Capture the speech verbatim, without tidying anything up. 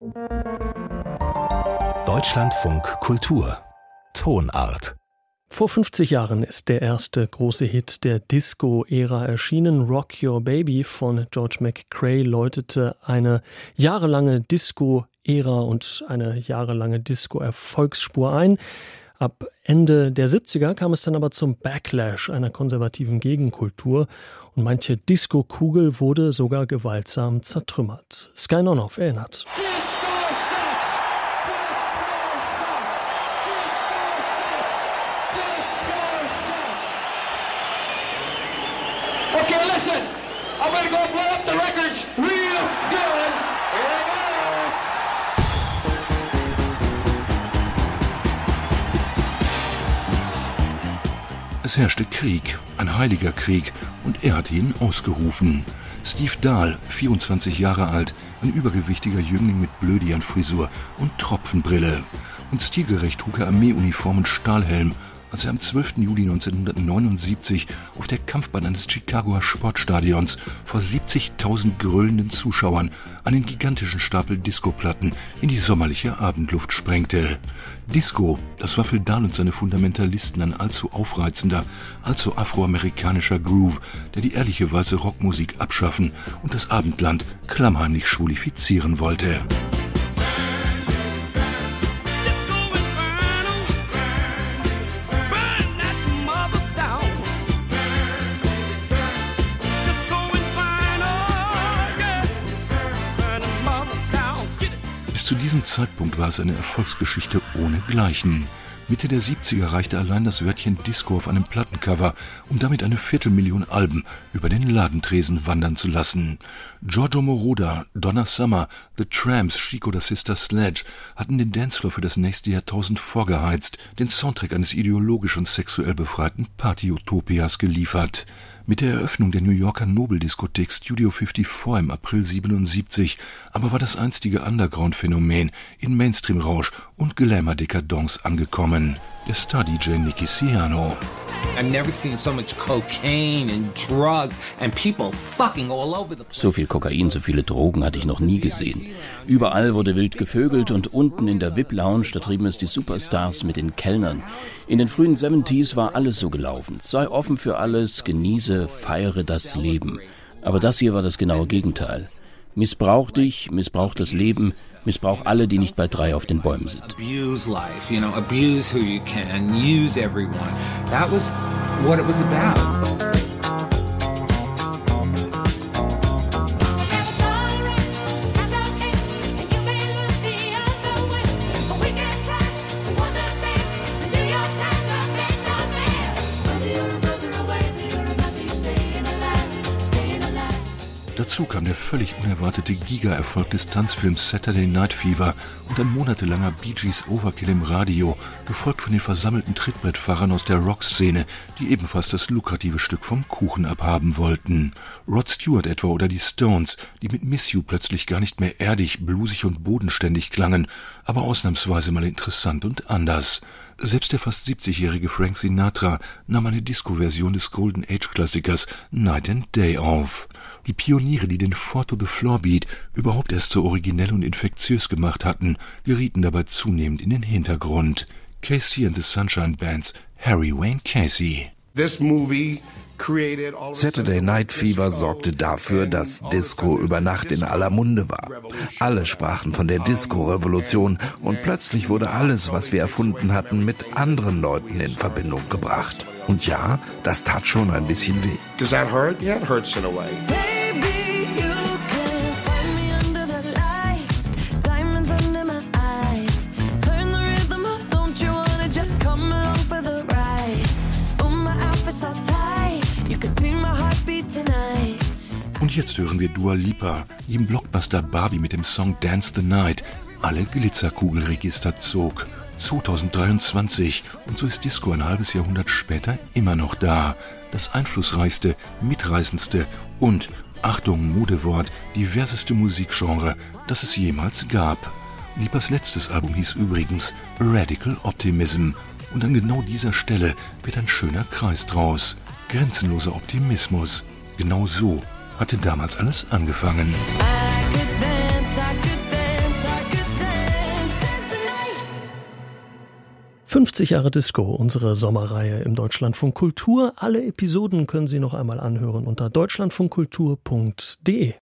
Deutschlandfunk Kultur Tonart. Vor fünfzig Jahren ist der erste große Hit der Disco-Ära erschienen. Rock Your Baby von George McCrae läutete eine jahrelange Disco-Ära und eine jahrelange Disco-Erfolgsspur ein. Ab Ende der siebziger kam es dann aber zum Backlash einer konservativen Gegenkultur und manche Disco-Kugel wurde sogar gewaltsam zertrümmert. Sky Nonoff erinnert. Okay, listen. I'm gonna go blow up the records real good. Here we go. Es herrschte Krieg, ein heiliger Krieg, und er hatte ihn ausgerufen. Steve Dahl, vierundzwanzig Jahre alt, ein übergewichtiger Jüngling mit Blödian-Frisur und Tropfenbrille. Und stilgerecht trug er Armeeuniform und Stahlhelm, als er am zwölften Juli neunzehnhundertneunundsiebzig auf der Kampfbahn eines Chicagoer Sportstadions vor siebzigtausend grölenden Zuschauern einen gigantischen Stapel Discoplatten in die sommerliche Abendluft sprengte. Disco, das war für Dahl und seine Fundamentalisten ein allzu aufreizender, allzu afroamerikanischer Groove, der die ehrliche weiße Rockmusik abschaffen und das Abendland klammheimlich schwulifizieren wollte. Bis zu diesem Zeitpunkt war es eine Erfolgsgeschichte ohnegleichen. Mitte der siebziger reichte allein das Wörtchen Disco auf einem Plattencover, um damit eine Viertelmillion Alben über den Ladentresen wandern zu lassen. Giorgio Moroder, Donna Summer, The Tramps, Chico da Sister Sledge hatten den Dancefloor für das nächste Jahrtausend vorgeheizt, den Soundtrack eines ideologisch und sexuell befreiten Party-Utopias geliefert. Mit der Eröffnung der New Yorker Nobeldiskothek Studio fünfundfünfzig im April siebenundsiebzig aber war das einstige Underground-Phänomen in Mainstream-Rausch und Glamour-Dekadence angekommen. Der Star-D J Nicky Siano. I've never seen so much cocaine and drugs and people fucking all over the place. So viel Kokain, so viele Drogen hatte ich noch nie gesehen. Überall wurde wild gevögelt und unten in der V I P-Lounge, da trieben es die Superstars mit den Kellnern. In den frühen siebziger war alles so gelaufen. Sei offen für alles, genieße, feiere das Leben. Aber das hier war das genaue Gegenteil. Missbrauch dich, missbrauch das Leben, missbrauch alle, die nicht bei drei auf den Bäumen sind. Abuse life, you know, abuse who you can, use everyone. That was what it was about. Dazu kam der völlig unerwartete Giga-Erfolg des Tanzfilms Saturday Night Fever und ein monatelanger Bee Gees Overkill im Radio, gefolgt von den versammelten Trittbrettfahrern aus der Rockszene, die ebenfalls das lukrative Stück vom Kuchen abhaben wollten. Rod Stewart etwa oder die Stones, die mit Miss You plötzlich gar nicht mehr erdig, bluesig und bodenständig klangen, aber ausnahmsweise mal interessant und anders. Selbst der fast siebzigjährige Frank Sinatra nahm eine Disco-Version des Golden Age-Klassikers Night and Day auf. Die Pioniere, die den Four to the Floor Beat überhaupt erst so originell und infektiös gemacht hatten, gerieten dabei zunehmend in den Hintergrund. Casey and the Sunshine Band's Harry Wayne Casey. This movie Saturday Night Fever sorgte dafür, dass Disco über Nacht in aller Munde war. Alle sprachen von der Disco-Revolution und plötzlich wurde alles, was wir erfunden hatten, mit anderen Leuten in Verbindung gebracht. Und ja, das tat schon ein bisschen weh. Does that hurt? Yeah, it hurts in a way. Und jetzt hören wir Dua Lipa, die im Blockbuster Barbie mit dem Song Dance the Night alle Glitzerkugelregister zog. zweitausenddreiundzwanzig und so ist Disco ein halbes Jahrhundert später immer noch da. Das einflussreichste, mitreißendste und, Achtung, Modewort, diverseste Musikgenre, das es jemals gab. Lipas letztes Album hieß übrigens Radical Optimism und an genau dieser Stelle wird ein schöner Kreis draus. Grenzenloser Optimismus. Genau so hatte damals alles angefangen. I could dance, I could dance, I could fünfzig Jahre Disco, unsere Sommerreihe im Deutschlandfunk Kultur. Alle Episoden können Sie noch einmal anhören unter deutschlandfunkkultur punkt de.